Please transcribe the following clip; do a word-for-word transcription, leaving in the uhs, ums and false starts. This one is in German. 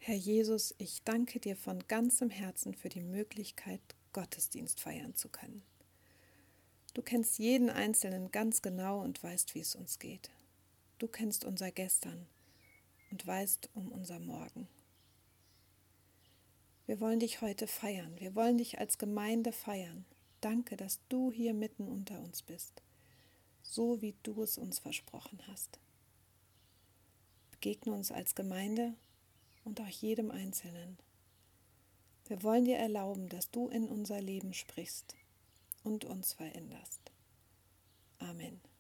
Herr Jesus, ich danke dir von ganzem Herzen für die Möglichkeit, Gottesdienst feiern zu können. Du kennst jeden Einzelnen ganz genau und weißt, wie es uns geht. Du kennst unser Gestern und weißt um unser Morgen. Wir wollen dich heute feiern. Wir wollen dich als Gemeinde feiern. Danke, dass du hier mitten unter uns bist, so wie du es uns versprochen hast. Begegne uns als Gemeinde und auch jedem Einzelnen. Wir wollen dir erlauben, dass du in unser Leben sprichst und uns veränderst. Amen.